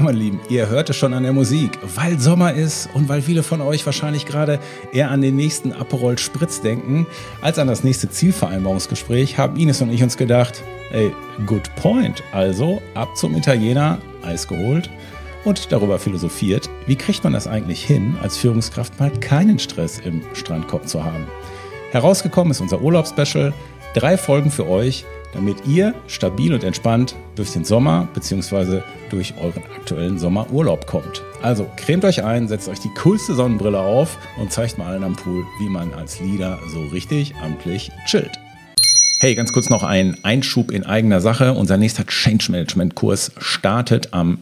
meine Lieben, ihr hört es schon an der Musik. Weil Sommer ist und weil viele von euch wahrscheinlich gerade eher an den nächsten Aperol Spritz denken, als an das nächste Zielvereinbarungsgespräch, haben Ines und ich uns gedacht, ey, good point. Also ab zum Italiener, Eis geholt und darüber philosophiert, wie kriegt man das eigentlich hin, als Führungskraft mal keinen Stress im Strandkorb zu haben. Herausgekommen ist unser Urlaubsspecial, 3 Folgen für euch, damit ihr stabil und entspannt durch den Sommer bzw. durch euren aktuellen Sommerurlaub kommt. Also cremt euch ein, setzt euch die coolste Sonnenbrille auf und zeigt mal allen am Pool, wie man als Leader so richtig amtlich chillt. Hey, ganz kurz noch ein Einschub in eigener Sache. Unser nächster Change Management Kurs startet am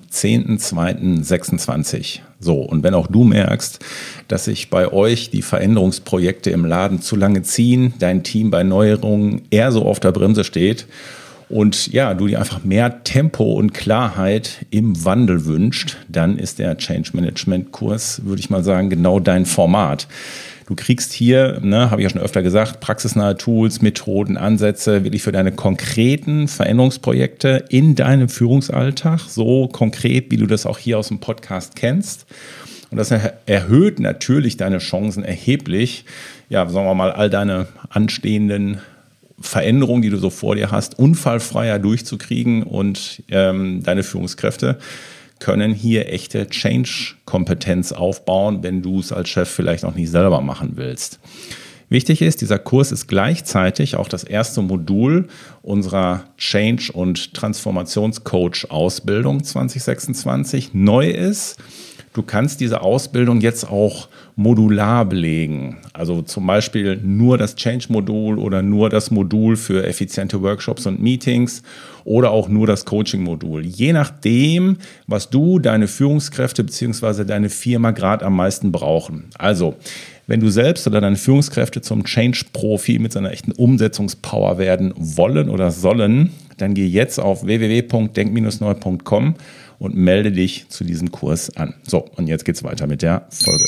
10.02.26. So, und wenn auch du merkst, dass sich bei euch die Veränderungsprojekte im Laden zu lange ziehen, dein Team bei Neuerungen eher so auf der Bremse steht und ja, du dir einfach mehr Tempo und Klarheit im Wandel wünscht, dann ist der Change Management Kurs, würde ich mal sagen, genau dein Format. Du kriegst hier, habe ich ja schon öfter gesagt, praxisnahe Tools, Methoden, Ansätze wirklich für deine konkreten Veränderungsprojekte in deinem Führungsalltag, so konkret, wie du das auch hier aus dem Podcast kennst. Und das erhöht natürlich deine Chancen erheblich, ja, sagen wir mal, all deine anstehenden Veränderungen, die du so vor dir hast, unfallfreier durchzukriegen und deine Führungskräfte können hier echte Change-Kompetenz aufbauen, wenn du es als Chef vielleicht noch nicht selber machen willst. Wichtig ist, dieser Kurs ist gleichzeitig auch das erste Modul unserer Change- und Transformationscoach-Ausbildung 2026. Neu ist, du kannst diese Ausbildung jetzt auch modular belegen. Also zum Beispiel nur das Change-Modul oder nur das Modul für effiziente Workshops und Meetings oder auch nur das Coaching-Modul. Je nachdem, was du, deine Führungskräfte bzw. deine Firma gerade am meisten brauchen. Also, wenn du selbst oder deine Führungskräfte zum Change-Profi mit seiner echten Umsetzungspower werden wollen oder sollen, dann geh jetzt auf www.denk-neu.com und melde dich zu diesem Kurs an. So, und jetzt geht's weiter mit der Folge.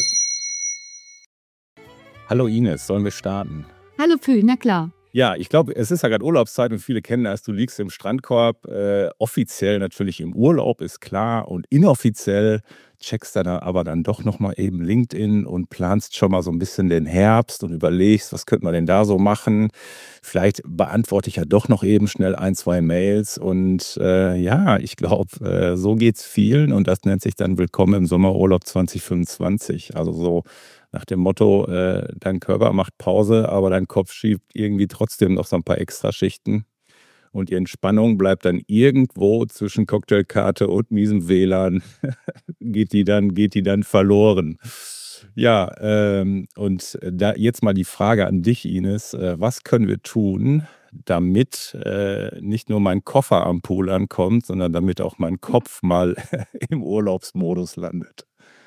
Hallo Ines, sollen wir starten? Hallo Pü, na klar. Ja, ich glaube, es ist ja gerade Urlaubszeit und viele kennen das. Du liegst im Strandkorb, offiziell natürlich im Urlaub, ist klar. Und inoffiziell checkst du da aber dann doch nochmal eben LinkedIn und planst schon mal so ein bisschen den Herbst und überlegst, was könnte man denn da so machen. Vielleicht beantworte ich ja doch noch eben schnell 1, 2 Mails. Und ja, ich glaube, so geht es vielen. Und das nennt sich dann Willkommen im Sommerurlaub 2025. Also so nach dem Motto, dein Körper macht Pause, aber dein Kopf schiebt irgendwie trotzdem noch so ein paar Extraschichten. Und die Entspannung bleibt dann irgendwo zwischen Cocktailkarte und miesem WLAN, geht die dann verloren. Ja, und da jetzt mal die Frage an dich, Ines. Was können wir tun, damit nicht nur mein Koffer am Pool ankommt, sondern damit auch mein Kopf mal im Urlaubsmodus landet?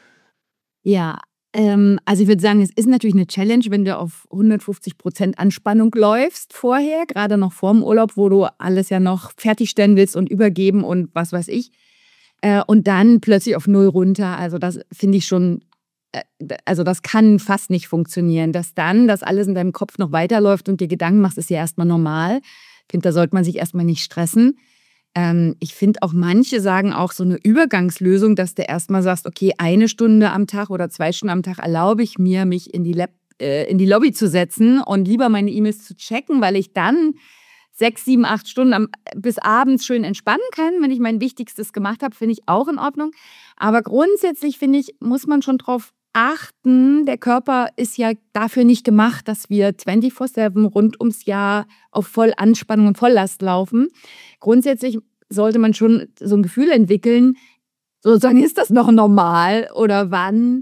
Ja, also ich würde sagen, es ist natürlich eine Challenge, wenn du auf 150% Anspannung läufst vorher, gerade noch vorm Urlaub, wo du alles ja noch fertigstellen willst und übergeben und was weiß ich. Und dann plötzlich auf 0 runter. Also das finde ich schon, also das kann fast nicht funktionieren. Dass dann das alles in deinem Kopf noch weiterläuft und dir Gedanken machst, ist ja erstmal normal. Ich finde, da sollte man sich erstmal nicht stressen. Ich finde auch, manche sagen auch so eine Übergangslösung, dass du erstmal sagst, okay, 1 Stunde am Tag oder 2 Stunden am Tag erlaube ich mir, mich in die Lobby zu setzen und lieber meine E-Mails zu checken, weil ich dann 6, 7, 8 Stunden bis abends schön entspannen kann, wenn ich mein Wichtigstes gemacht habe, finde ich auch in Ordnung. Aber grundsätzlich, finde ich, muss man schon drauf achten, der Körper ist ja dafür nicht gemacht, dass wir 24/7 rund ums Jahr auf Vollanspannung und Volllast laufen. Grundsätzlich sollte man schon so ein Gefühl entwickeln, sozusagen, ist das noch normal oder wann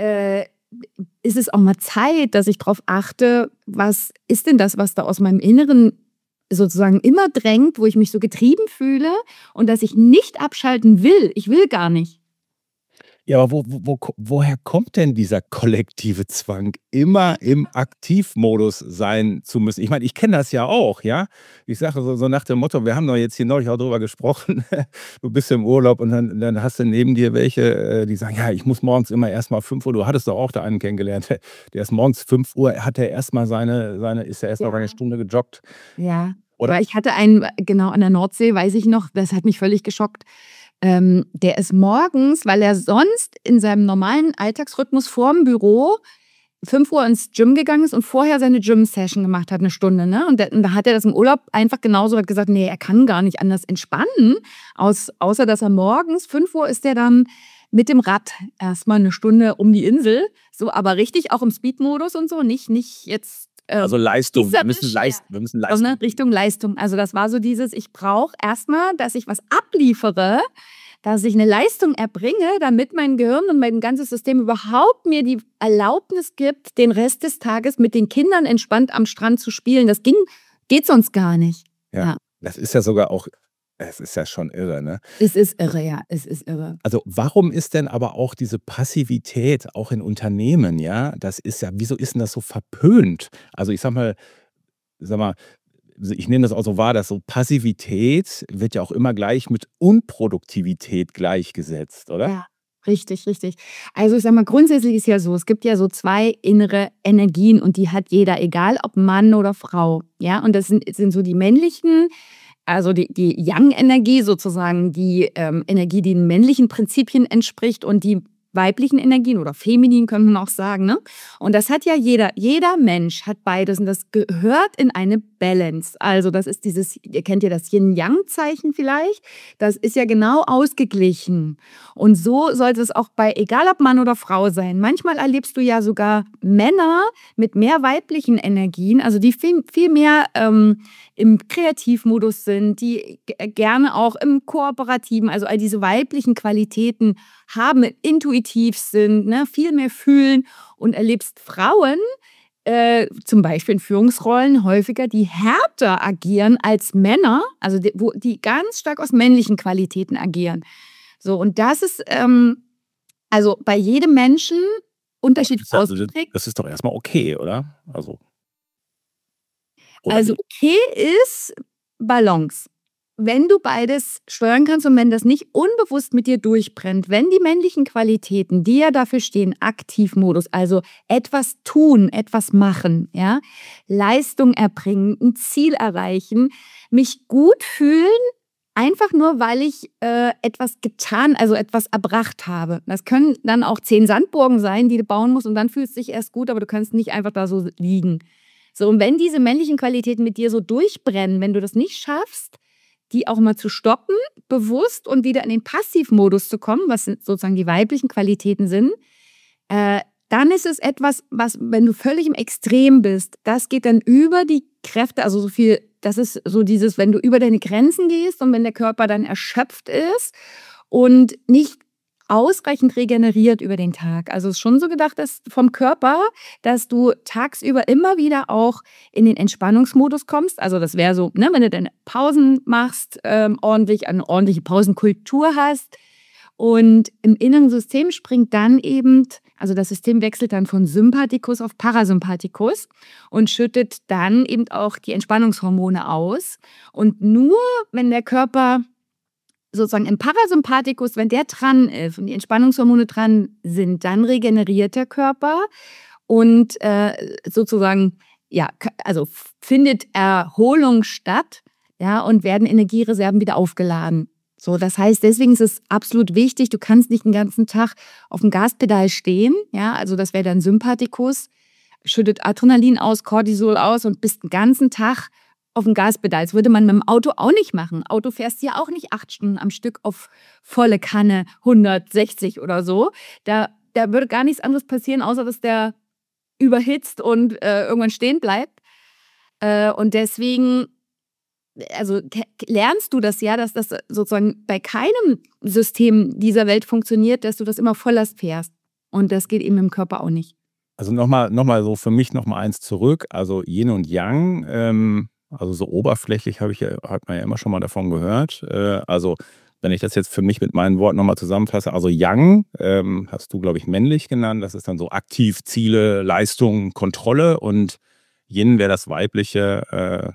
ist es auch mal Zeit, dass ich darauf achte, was ist denn das, was da aus meinem Inneren sozusagen immer drängt, wo ich mich so getrieben fühle und dass ich nicht abschalten will. Ich will gar nicht. Ja, aber woher kommt denn dieser kollektive Zwang, immer im Aktivmodus sein zu müssen? Ich meine, ich kenne das ja auch, ja. Ich sage so nach dem Motto, wir haben doch jetzt hier neulich auch drüber gesprochen, du bist im Urlaub und dann hast du neben dir welche, die sagen, ja, ich muss morgens immer erst mal 5 Uhr, du hattest doch auch da einen kennengelernt, der ist morgens 5 Uhr, hat er erst mal ist er erst mal eine Ja. Stunde gejoggt, Ja, oder? weil ich hatte einen, genau an der Nordsee, weiß ich noch, das hat mich völlig geschockt. Der ist morgens, weil er sonst in seinem normalen Alltagsrhythmus vorm Büro 5 Uhr ins Gym gegangen ist und vorher seine Gym-Session gemacht hat, 1 Stunde. Ne? Und da hat er das im Urlaub einfach genauso, hat gesagt, nee, er kann gar nicht anders entspannen, außer dass er morgens, 5 Uhr ist er dann mit dem Rad erstmal 1 Stunde um die Insel, so, aber richtig auch im Speed-Modus und so, nicht jetzt Also Leistung, wir müssen sondern Leistung. Richtung Leistung. Also das war so dieses, ich brauche erstmal, dass ich was abliefere, dass ich eine Leistung erbringe, damit mein Gehirn und mein ganzes System überhaupt mir die Erlaubnis gibt, den Rest des Tages mit den Kindern entspannt am Strand zu spielen. Das geht sonst gar nicht. Ja. Das ist ja sogar auch, es ist ja schon irre, ne? Es ist irre, ja, es ist irre. Also warum ist denn aber auch diese Passivität auch in Unternehmen, ja, das ist ja, wieso ist denn das so verpönt? Also ich sag mal, ich nehme das auch so wahr, dass so Passivität wird ja auch immer gleich mit Unproduktivität gleichgesetzt, oder? Ja, richtig, richtig. Also ich sag mal, grundsätzlich ist ja so, es gibt ja so 2 innere Energien und die hat jeder, egal ob Mann oder Frau. Ja, und das sind so die männlichen, also die Yang-Energie sozusagen, die Energie, die den männlichen Prinzipien entspricht und die weiblichen Energien oder feminin könnte man auch sagen. Ne? Und das hat ja jeder Mensch hat beides und das gehört in eine Balance. Also das ist ihr kennt ja das Yin-Yang-Zeichen vielleicht, das ist ja genau ausgeglichen. Und so sollte es auch bei, egal ob Mann oder Frau sein. Manchmal erlebst du ja sogar Männer mit mehr weiblichen Energien, also die viel mehr im Kreativmodus sind, die gerne auch im Kooperativen, also all diese weiblichen Qualitäten haben, intuitiv sind, ne, viel mehr fühlen und erlebst Frauen, zum Beispiel in Führungsrollen häufiger, die härter agieren als Männer, also die ganz stark aus männlichen Qualitäten agieren. So, und das ist also bei jedem Menschen unterschiedlich ausgeprägt. Das ist doch erstmal okay, oder? Also okay ist Balance. Wenn du beides steuern kannst und wenn das nicht unbewusst mit dir durchbrennt, wenn die männlichen Qualitäten, die ja dafür stehen, Aktivmodus, also etwas tun, etwas machen, ja, Leistung erbringen, ein Ziel erreichen, mich gut fühlen, einfach nur, weil ich etwas getan, also etwas erbracht habe. Das können dann auch 10 Sandburgen sein, die du bauen musst und dann fühlst du dich erst gut, aber du kannst nicht einfach da so liegen. So, und wenn diese männlichen Qualitäten mit dir so durchbrennen, wenn du das nicht schaffst, die auch mal zu stoppen, bewusst und wieder in den Passivmodus zu kommen, was sozusagen die weiblichen Qualitäten sind, dann ist es etwas, was, wenn du völlig im Extrem bist, das geht dann über die Kräfte, also so viel, das ist so dieses, wenn du über deine Grenzen gehst und wenn der Körper dann erschöpft ist und nicht ausreichend regeneriert über den Tag. Also es ist schon so gedacht, dass vom Körper, dass du tagsüber immer wieder auch in den Entspannungsmodus kommst. Also das wäre so, ne, wenn du deine Pausen machst, eine ordentliche Pausenkultur hast. Und im inneren System springt dann eben, also das System wechselt dann von Sympathikus auf Parasympathikus und schüttet dann eben auch die Entspannungshormone aus. Und nur wenn der Körper sozusagen im Parasympathikus, wenn der dran ist und die Entspannungshormone dran sind, dann regeneriert der Körper und sozusagen, ja, also findet Erholung statt, ja, und werden Energiereserven wieder aufgeladen. So, das heißt, deswegen ist es absolut wichtig, du kannst nicht den ganzen Tag auf dem Gaspedal stehen, ja, also das wäre dann Sympathikus, schüttet Adrenalin aus, Cortisol aus und bist den ganzen Tag auf dem Gaspedal. Das würde man mit dem Auto auch nicht machen. Auto fährst du ja auch nicht 8 Stunden am Stück auf volle Kanne, 160 oder so. Da würde gar nichts anderes passieren, außer dass der überhitzt und irgendwann stehen bleibt. Und deswegen, also lernst du das ja, dass das sozusagen bei keinem System dieser Welt funktioniert, dass du das immer Volllast fährst. Und das geht eben im Körper auch nicht. Also nochmal so für mich nochmal eins zurück. Also Yin und Yang, also so oberflächlich hat man ja immer schon mal davon gehört. Also wenn ich das jetzt für mich mit meinen Worten nochmal zusammenfasse, also Yang hast du, glaube ich, männlich genannt. Das ist dann so aktiv, Ziele, Leistung, Kontrolle. Und Yin wäre das Weibliche.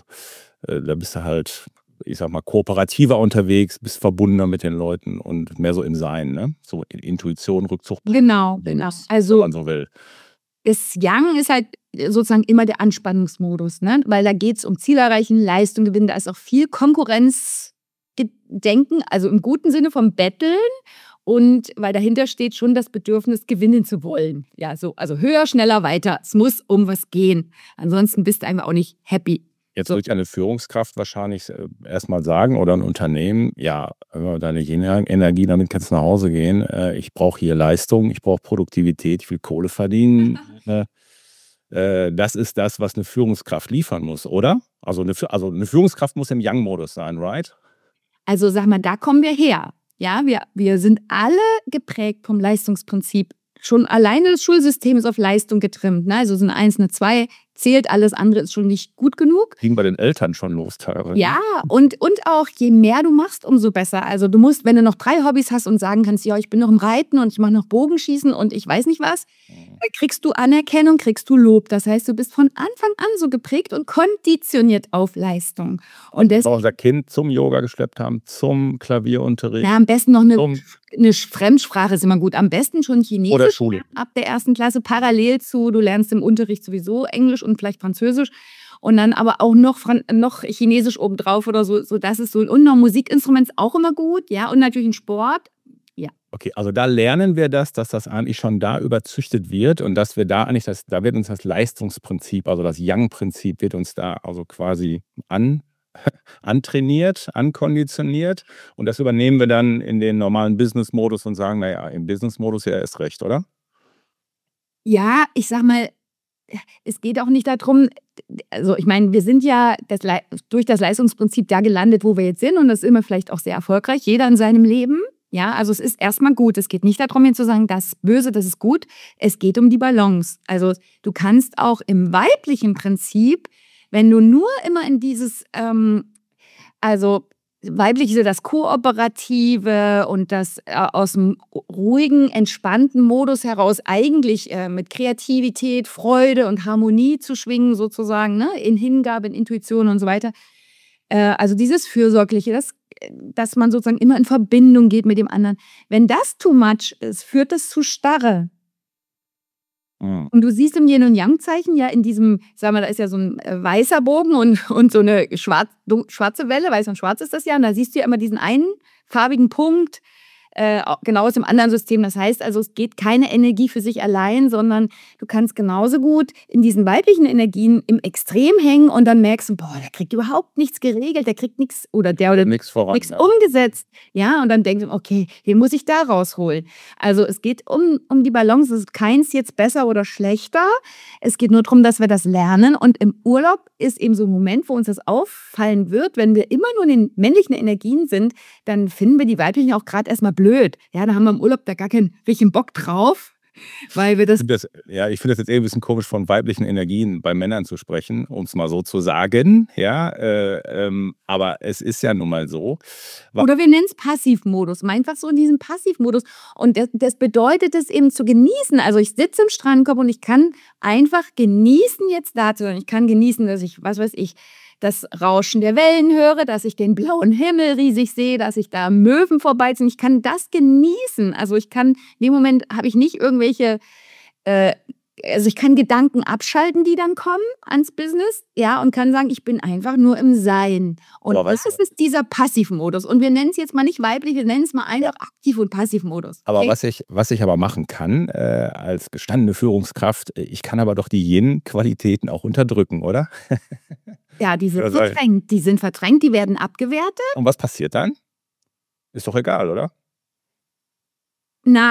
Da bist du halt, ich sag mal, kooperativer unterwegs, bist verbundener mit den Leuten und mehr so im Sein, ne? So in Intuition, Rückzug. Genau. Also wenn man so will. Das Yang ist halt sozusagen immer der Anspannungsmodus, ne? Weil da geht es um Ziel erreichen, Leistung gewinnen, da ist auch viel Konkurrenz denken, also im guten Sinne vom Betteln. Und weil dahinter steht schon das Bedürfnis, gewinnen zu wollen. Ja, so, also höher, schneller, weiter. Es muss um was gehen. Ansonsten bist du einfach auch nicht happy. Jetzt würde ich eine Führungskraft wahrscheinlich erstmal sagen oder ein Unternehmen, ja, deine Energie, damit kannst du nach Hause gehen. Ich brauche hier Leistung, ich brauche Produktivität, ich will Kohle verdienen. Das ist das, was eine Führungskraft liefern muss, oder? Also eine Führungskraft muss im Yang-Modus sein, right? Also sag mal, da kommen wir her. Ja, wir sind alle geprägt vom Leistungsprinzip. Schon alleine das Schulsystem ist auf Leistung getrimmt. Ne? Also so eine 1, eine 2 zählt, alles andere ist schon nicht gut genug. Ging bei den Eltern schon los teilweise. Ja, und auch je mehr du machst, umso besser. Also du musst, wenn du noch 3 Hobbys hast und sagen kannst, ja, ich bin noch im Reiten und ich mache noch Bogenschießen und ich weiß nicht was, dann kriegst du Anerkennung, kriegst du Lob. Das heißt, du bist von Anfang an so geprägt und konditioniert auf Leistung. Und wir unser Kind zum Yoga geschleppt haben, zum Klavierunterricht. Ja, am besten noch eine Fremdsprache ist immer gut. Am besten schon Chinesisch. Oder Schule. Ab der 1. Klasse parallel zu, du lernst im Unterricht sowieso Englisch und vielleicht Französisch. Und dann aber auch noch Chinesisch obendrauf oder so. Das ist so. Und noch ein Musikinstrument ist auch immer gut. Ja, und natürlich ein Sport. Ja. Okay, also da lernen wir dass das eigentlich schon da überzüchtet wird und dass wir da eigentlich, da wird uns das Leistungsprinzip, also das Yang-Prinzip wird uns da also quasi antrainiert, ankonditioniert und das übernehmen wir dann in den normalen Business-Modus und sagen, naja, im Business-Modus ja erst recht, oder? Ja, ich sag mal, es geht auch nicht darum, also ich meine, wir sind ja durch das Leistungsprinzip da gelandet, wo wir jetzt sind und das ist immer vielleicht auch sehr erfolgreich, jeder in seinem Leben. Ja, also es ist erstmal gut. Es geht nicht darum, jetzt zu sagen, das ist böse, das ist gut. Es geht um die Balance. Also du kannst auch im weiblichen Prinzip, wenn du nur immer in dieses, also weiblich ist ja das Kooperative und das aus dem ruhigen, entspannten Modus heraus eigentlich mit Kreativität, Freude und Harmonie zu schwingen sozusagen, ne? In Hingabe, in Intuition und so weiter. Also dieses Fürsorgliche, dass man sozusagen immer in Verbindung geht mit dem anderen. Wenn das too much ist, führt das zu Starre. Mhm. Und du siehst im Yin- und Yang-Zeichen ja in diesem, sagen wir, da ist ja so ein weißer Bogen und so eine schwarze Welle, weiß und schwarz ist das ja, und da siehst du ja immer diesen einen farbigen Punkt, genau aus dem anderen System. Das heißt also, es geht keine Energie für sich allein, sondern du kannst genauso gut in diesen weiblichen Energien im Extrem hängen und dann merkst du, boah, der kriegt überhaupt nichts geregelt, der kriegt nichts oder nichts umgesetzt. Ja, und dann denkst du, okay, den muss ich da rausholen. Also es geht um die Balance, es ist keins jetzt besser oder schlechter. Es geht nur darum, dass wir das lernen und im Urlaub ist eben so ein Moment, wo uns das auffallen wird, wenn wir immer nur in den männlichen Energien sind, dann finden wir die weiblichen auch gerade erstmal blöd. Ja, da haben wir im Urlaub da gar keinen richtigen Bock drauf, weil wir das... Ich finde das jetzt ein bisschen komisch, von weiblichen Energien bei Männern zu sprechen, um es mal so zu sagen. Ja, aber es ist ja nun mal so. Oder wir nennen es Passivmodus, einfach so in diesem Passivmodus. Und das bedeutet es eben zu genießen. Also ich sitze im Strandkorb und ich kann einfach genießen, jetzt da zu sein. Ich kann genießen, dass ich, was weiß ich, das Rauschen der Wellen höre, dass ich den blauen Himmel riesig sehe, dass ich da Möwen vorbeiziehen. Ich kann das genießen. Also ich kann, in dem Moment habe ich nicht irgendwelche, also ich kann Gedanken abschalten, die dann kommen ans Business, ja, und kann sagen, ich bin einfach nur im Sein. Und das ist dieser Passivmodus. Und wir nennen es jetzt mal nicht weiblich, wir nennen es mal einfach Aktiv- und Passivmodus. Aber was ich aber machen kann, als gestandene Führungskraft, ich kann aber doch die Yin-Qualitäten auch unterdrücken, oder? Ja, die sind verdrängt, die werden abgewertet. Und was passiert dann? Ist doch egal, oder? Na,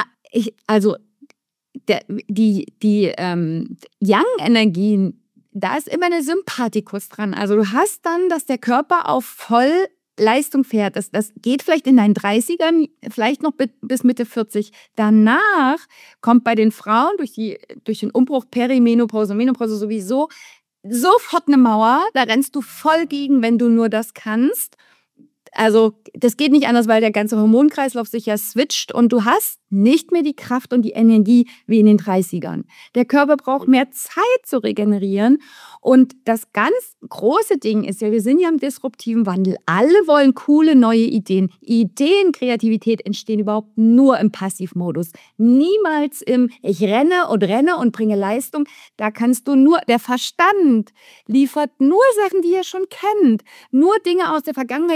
die Yang-Energien, da ist immer eine Sympathikus dran. Also du hast dann, dass der Körper auf Vollleistung fährt. Das geht vielleicht in deinen 30ern, vielleicht noch bis Mitte 40. Danach kommt bei den Frauen durch den Umbruch Perimenopause, Menopause sowieso sofort eine Mauer. Da rennst du voll gegen, wenn du nur das kannst. Also das geht nicht anders, weil der ganze Hormonkreislauf sich ja switcht und du hast nicht mehr die Kraft und die Energie wie in den 30ern. Der Körper braucht mehr Zeit zu regenerieren und das ganz große Ding ist ja, wir sind ja im disruptiven Wandel. Alle wollen coole neue Ideen. Kreativität entstehen überhaupt nur im Passivmodus. Niemals im ich renne und bringe Leistung. Da kannst du nur, der Verstand liefert nur Sachen, die ihr schon kennt. Nur Dinge aus der Vergangenheit, die ihr erfasst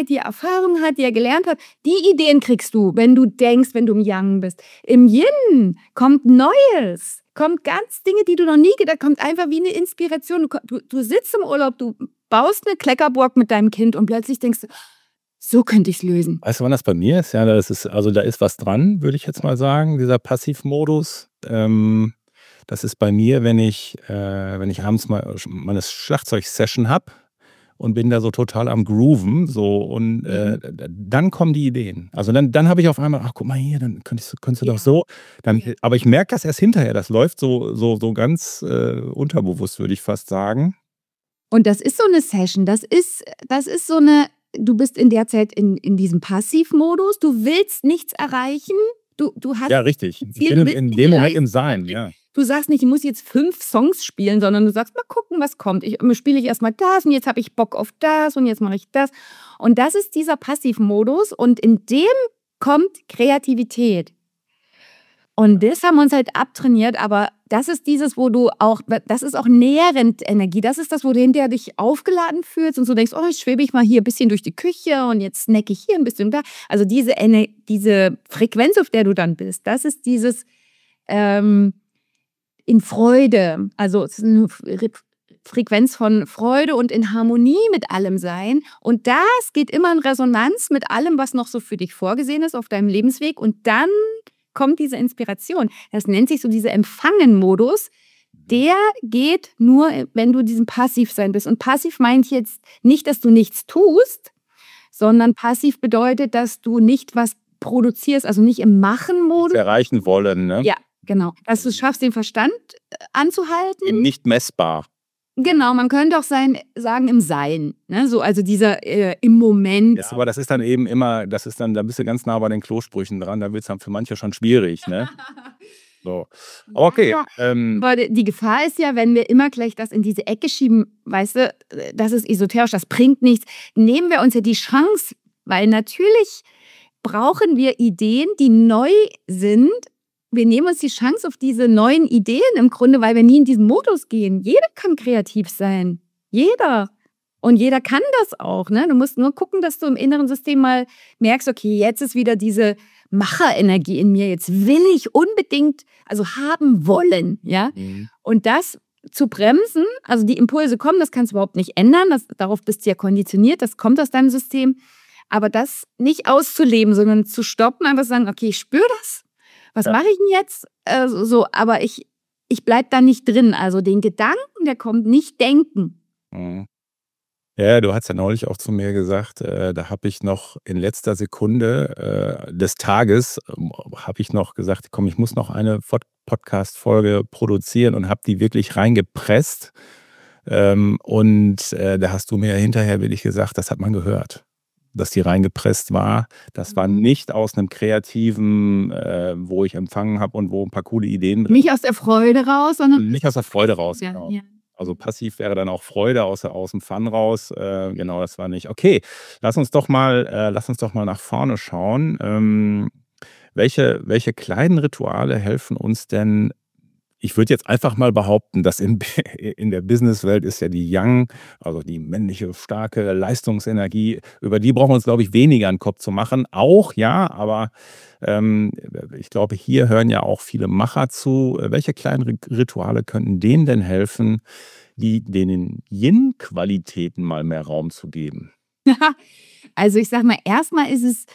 Erfahrung hat, die er gelernt hat. Die Ideen kriegst du, wenn du denkst, wenn du im Yang bist. Im Yin kommt Neues, kommt ganz Dinge, die du noch nie gedacht hast, kommt einfach wie eine Inspiration. Du sitzt im Urlaub, du baust eine Kleckerburg mit deinem Kind und plötzlich denkst du, so könnte ich es lösen. Weißt du, wann das bei mir ist? Ja, da ist was dran, würde ich jetzt mal sagen, dieser Passivmodus. Das ist bei mir, wenn ich abends mal meine Schlagzeug-Session habe und bin da so total am Grooven, so und dann kommen die Ideen. Also dann habe ich auf einmal, ach guck mal hier, dann könntest du doch so. Aber ich merke das erst hinterher. Das läuft so ganz unterbewusst, würde ich fast sagen. Und das ist so eine Session. Das ist so eine. Du bist in der Zeit in diesem Passivmodus. Du willst nichts erreichen. Du hast ja, richtig. Ich bin in dem Moment im Sein, ja. Du sagst nicht, ich muss jetzt 5 Songs spielen, sondern du sagst, mal gucken, was kommt. Spiele ich erstmal das und jetzt habe ich Bock auf das und jetzt mache ich das. Und das ist dieser Passivmodus und in dem kommt Kreativität. Und das haben wir uns halt abtrainiert, aber das ist dieses, das ist auch nährend Energie. Das ist das, wo du hinterher dich aufgeladen fühlst und so denkst, oh, jetzt schwebe ich mal hier ein bisschen durch die Küche und jetzt snacke ich hier ein bisschen da. Also diese Frequenz, auf der du dann bist, das ist dieses in Freude. Also es ist eine Frequenz von Freude und in Harmonie mit allem sein. Und das geht immer in Resonanz mit allem, was noch so für dich vorgesehen ist auf deinem Lebensweg. Und dann kommt diese Inspiration. Das nennt sich so dieser Empfangen-Modus. Der geht nur, wenn du diesem Passivsein bist. Und passiv meint jetzt nicht, dass du nichts tust, sondern passiv bedeutet, dass du nicht was produzierst, also nicht im Machen-Modus. Erreichen wollen, ne? Ja, genau. Dass du es schaffst, den Verstand anzuhalten. Nicht messbar. Genau, man könnte auch sagen im Sein, ne? So, also dieser im Moment. Ja, aber das ist dann eben immer, da bist du ganz nah bei den Klosprüchen dran, da wird es dann für manche schon schwierig, ne? So. Okay. Aber die Gefahr ist ja, wenn wir immer gleich das in diese Ecke schieben, weißt du, das ist esoterisch, das bringt nichts, nehmen wir uns ja die Chance, weil natürlich brauchen wir Ideen, die neu sind. Wir nehmen uns die Chance auf diese neuen Ideen im Grunde, weil wir nie in diesen Modus gehen. Jeder kann kreativ sein. Jeder. Und jeder kann das auch. Ne? Du musst nur gucken, dass du im inneren System mal merkst, okay, jetzt ist wieder diese Macherenergie in mir. Jetzt will ich unbedingt, also haben wollen. Ja? Mhm. Und das zu bremsen, also die Impulse kommen, das kannst du überhaupt nicht ändern. Darauf bist du ja konditioniert, das kommt aus deinem System. Aber das nicht auszuleben, sondern zu stoppen, einfach sagen, okay, ich spüre das. Was mache ich denn jetzt? Aber ich bleibe da nicht drin. Also den Gedanken, der kommt, nicht denken. Mhm. Ja, du hast ja neulich auch zu mir gesagt, da habe ich noch in letzter Sekunde des Tages, habe ich noch gesagt, komm, ich muss noch eine Podcast-Folge produzieren und habe die wirklich reingepresst. Und da hast du mir hinterher wirklich gesagt, das hat man gehört, dass die reingepresst war. Das war nicht aus einem kreativen, wo ich empfangen habe und wo ein paar coole Ideen drin. Nicht aus der Freude raus, sondern. Nicht aus der Freude raus, ja, genau. Ja. Also passiv wäre dann auch Freude aus dem Fun raus. Genau, das war nicht. Okay, lass uns doch mal nach vorne schauen. Welche kleinen Rituale helfen uns denn? Ich würde jetzt einfach mal behaupten, dass in der Businesswelt ist ja die Yang, also die männliche, starke Leistungsenergie, über die brauchen wir uns, glaube ich, weniger einen Kopf zu machen. Auch, ja, aber ich glaube, hier hören ja auch viele Macher zu. Welche kleinen Rituale könnten denen denn helfen, den Yin-Qualitäten mal mehr Raum zu geben? Also ich sag mal, erstmal ist es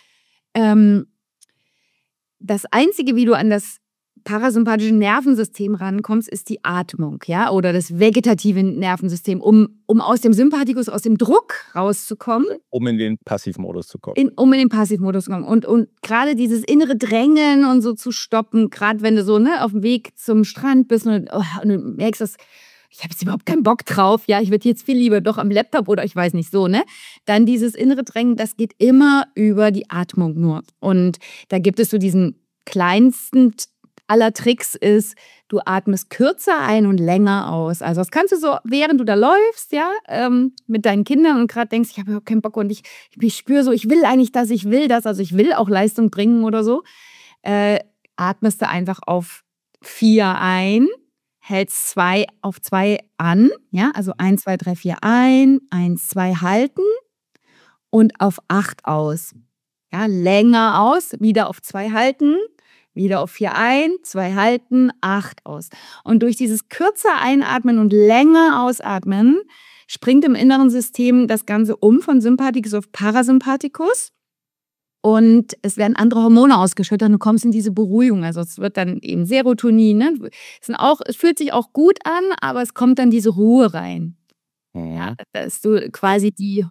das Einzige, wie du an das parasympathische Nervensystem rankommst, ist die Atmung, ja, oder das vegetative Nervensystem, um aus dem Sympathikus, aus dem Druck rauszukommen. Um in den Passivmodus zu kommen. Um in den Passivmodus zu kommen. Und gerade dieses innere Drängen und so zu stoppen, gerade wenn du so auf dem Weg zum Strand bist und du merkst, dass ich habe jetzt überhaupt keinen Bock drauf, ja, ich würde jetzt viel lieber doch am Laptop oder ich weiß nicht so, ne? Dann dieses innere Drängen, das geht immer über die Atmung nur. Und da gibt es so diesen kleinsten aller Tricks ist, du atmest kürzer ein und länger aus. Also das kannst du so, während du da läufst, ja, mit deinen Kindern und gerade denkst, ich habe überhaupt keinen Bock und ich spüre so, ich will eigentlich das, ich will das, also ich will auch Leistung bringen oder so, atmest du einfach auf 4 ein, hältst 2 auf 2 an, ja, also 1, 2, 3, 4 ein, 1, 2 halten und auf 8 aus. Ja, länger aus, wieder auf 2 halten, wieder auf 4 ein, 2 halten, 8 aus. Und durch dieses kürzer einatmen und länger ausatmen springt im inneren System das Ganze von Sympathikus auf Parasympathikus. Und es werden andere Hormone ausgeschüttet und du kommst in diese Beruhigung. Also es wird dann eben Serotonin. Ne? Es fühlt sich auch gut an, aber es kommt dann diese Ruhe rein. Ja, dass du quasi die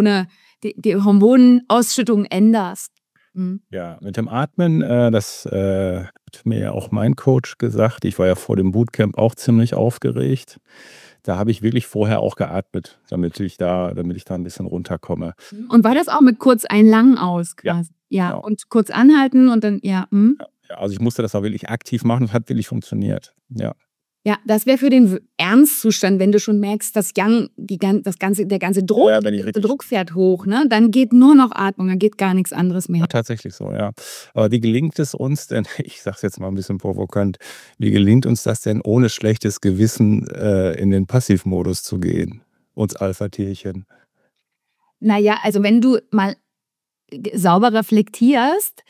Hormonausschüttung änderst. Ja, mit dem Atmen, das hat mir ja auch mein Coach gesagt. Ich war ja vor dem Bootcamp auch ziemlich aufgeregt. Da habe ich wirklich vorher auch geatmet, damit ich da ein bisschen runterkomme. Und war das auch mit kurz ein, lang aus quasi? Ja, genau. Und kurz anhalten und dann, Ja, also ich musste das auch wirklich aktiv machen. Das hat wirklich funktioniert. Ja. Ja, das wäre für den Ernstzustand, wenn du schon merkst, dass der ganze Druck, der Druck fährt hoch, ne? Dann geht nur noch Atmung, dann geht gar nichts anderes mehr. Ja, tatsächlich so, ja. Aber wie gelingt es uns denn, ich sage es jetzt mal ein bisschen provokant, wie gelingt uns das denn, ohne schlechtes Gewissen in den Passivmodus zu gehen, uns Alpha-Tierchen? Naja, also wenn du mal sauber reflektierst,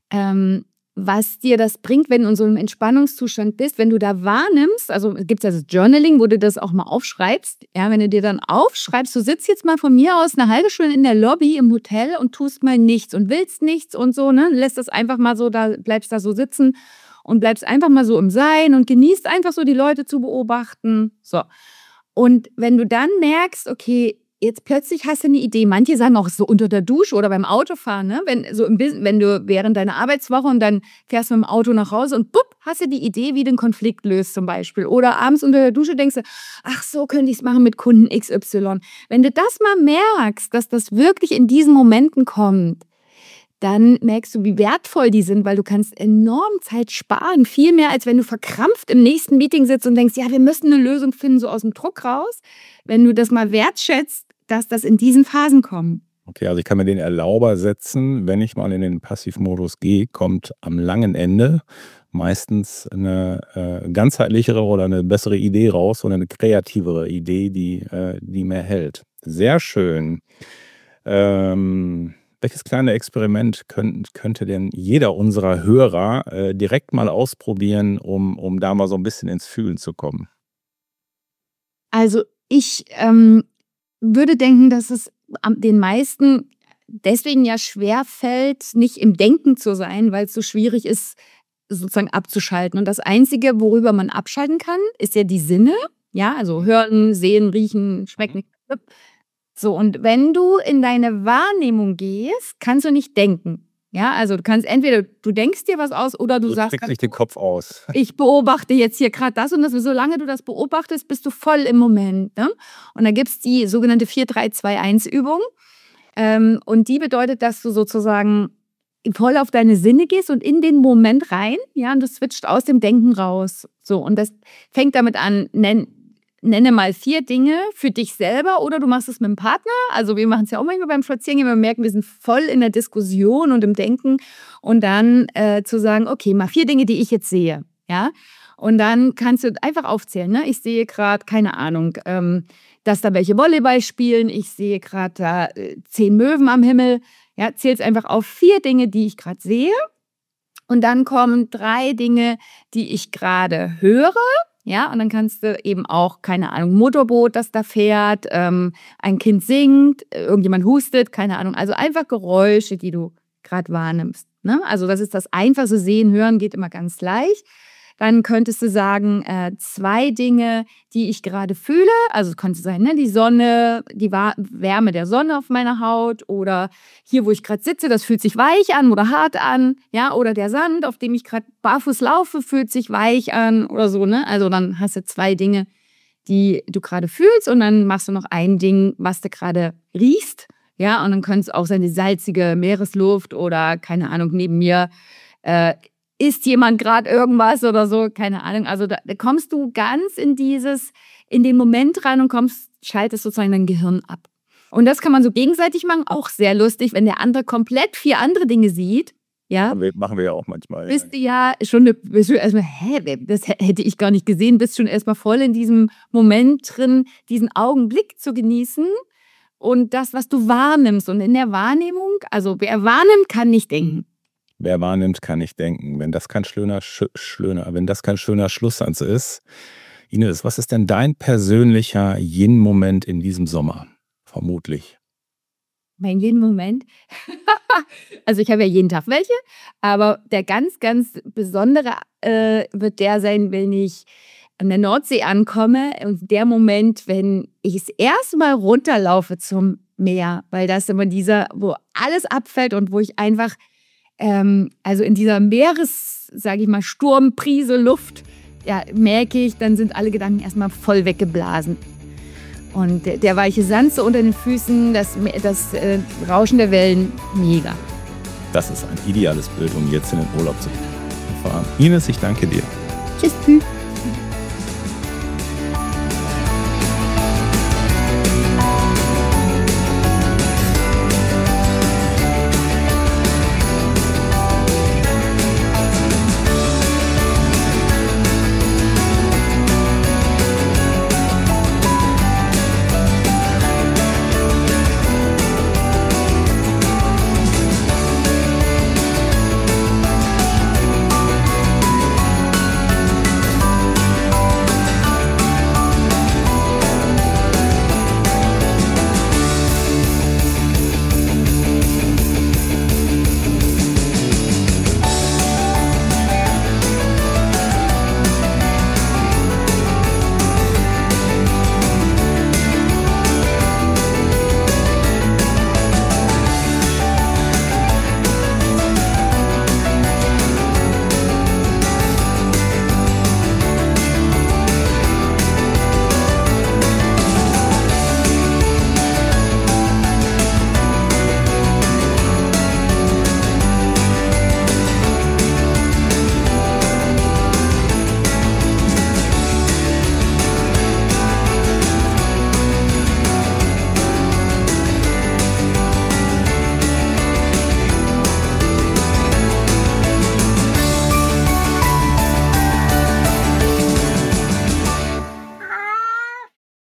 was dir das bringt, wenn du in so einem Entspannungszustand bist, wenn du da wahrnimmst, also gibt es das Journaling, wo du das auch mal aufschreibst, ja, wenn du dir dann aufschreibst, du sitzt jetzt mal von mir aus eine halbe Stunde in der Lobby im Hotel und tust mal nichts und willst nichts und so, ne, lässt das einfach mal so, bleibst da so sitzen und bleibst einfach mal so im Sein und genießt einfach so die Leute zu beobachten, so. Und wenn du dann merkst, okay, jetzt plötzlich hast du eine Idee. Manche sagen auch so unter der Dusche oder beim Autofahren, ne? Wenn du während deiner Arbeitswoche und dann fährst du mit dem Auto nach Hause und bupp, hast du die Idee, wie du einen Konflikt löst zum Beispiel. Oder abends unter der Dusche denkst du, ach so könnte ich es machen mit Kunden XY. Wenn du das mal merkst, dass das wirklich in diesen Momenten kommt, dann merkst du, wie wertvoll die sind, weil du kannst enorm Zeit sparen. Viel mehr, als wenn du verkrampft im nächsten Meeting sitzt und denkst, ja, wir müssen eine Lösung finden, so aus dem Druck raus. Wenn du das mal wertschätzt, dass das in diesen Phasen kommt. Okay, also ich kann mir den Erlauber setzen, wenn ich mal in den Passivmodus gehe, kommt am langen Ende meistens eine ganzheitlichere oder eine bessere Idee raus oder eine kreativere Idee, die mehr hält. Sehr schön. Welches kleine Experiment könnte denn jeder unserer Hörer direkt mal ausprobieren, um da mal so ein bisschen ins Fühlen zu kommen? Also ich würde denken, dass es den meisten deswegen ja schwer fällt, nicht im Denken zu sein, weil es so schwierig ist, sozusagen abzuschalten. Und das Einzige, worüber man abschalten kann, ist ja die Sinne. Ja, also hören, sehen, riechen, schmecken. So, und wenn du in deine Wahrnehmung gehst, kannst du nicht denken. Ja, also du kannst entweder, du denkst dir was aus oder du sagst, streckst den Kopf aus. Ich beobachte jetzt hier gerade das und das. Solange du das beobachtest, bist du voll im Moment. Ne? Und da gibt es die sogenannte 4-3-2-1-Übung. Und die bedeutet, dass du sozusagen voll auf deine Sinne gehst und in den Moment rein. Ja, und du switcht aus dem Denken raus. So, und das fängt damit an, nenne mal 4 Dinge für dich selber oder du machst es mit dem Partner. Also wir machen es ja auch manchmal beim Spazierengehen, wir merken, wir sind voll in der Diskussion und im Denken und dann zu sagen, okay, mal 4 Dinge, die ich jetzt sehe. Ja? Und dann kannst du einfach aufzählen. Ne? Ich sehe gerade, keine Ahnung, dass da welche Volleyball spielen. Ich sehe gerade da 10 Möwen am Himmel. Ja? Zähl's einfach auf 4 Dinge, die ich gerade sehe. Und dann kommen 3 Dinge, die ich gerade höre. Ja, und dann kannst du eben auch, keine Ahnung, Motorboot, das da fährt, ein Kind singt, irgendjemand hustet, keine Ahnung. Also einfach Geräusche, die du gerade wahrnimmst. Ne? Also das ist das Einfachste. Sehen, hören geht immer ganz leicht. Dann könntest du sagen, 2 Dinge, die ich gerade fühle. Also es könnte sein, ne? Die Sonne, die Wärme der Sonne auf meiner Haut oder hier, wo ich gerade sitze, das fühlt sich weich an oder hart an. Ja? Oder der Sand, auf dem ich gerade barfuß laufe, fühlt sich weich an oder so. Ne? Also dann hast du 2 Dinge, die du gerade fühlst und dann machst du noch ein Ding, was du gerade riechst. Ja? Und dann könnte es auch sein, die salzige Meeresluft oder, keine Ahnung, neben mir isst jemand gerade irgendwas oder so, keine Ahnung. Also da kommst du ganz in den Moment rein und schaltest sozusagen dein Gehirn ab. Und das kann man so gegenseitig machen, auch sehr lustig, wenn der andere komplett 4 andere Dinge sieht. Ja, machen wir ja auch manchmal. Bist du ja schon, bist du erstmal, das hätte ich gar nicht gesehen, bist schon erstmal voll in diesem Moment drin, diesen Augenblick zu genießen. und das, was du wahrnimmst. Und in der Wahrnehmung, also wer wahrnimmt, kann nicht denken. Wer wahrnimmt, kann nicht denken. Wenn das kein schöner Schlusssatz ist. Ines, was ist denn dein persönlicher Yin-Moment in diesem Sommer? Vermutlich. Mein jeden Moment. Also ich habe ja jeden Tag welche, aber der ganz, ganz besondere wird der sein, wenn ich an der Nordsee ankomme und der Moment, wenn ich das erste Mal runterlaufe zum Meer, weil das immer dieser, wo alles abfällt und wo ich einfach, also in dieser sage ich mal, Sturmprise Luft, ja, merke ich, dann sind alle Gedanken erstmal voll weggeblasen. Und der weiche Sand so unter den Füßen, das Rauschen der Wellen, mega. Das ist ein ideales Bild, um jetzt in den Urlaub zu fahren. Ines, ich danke dir. Tschüss.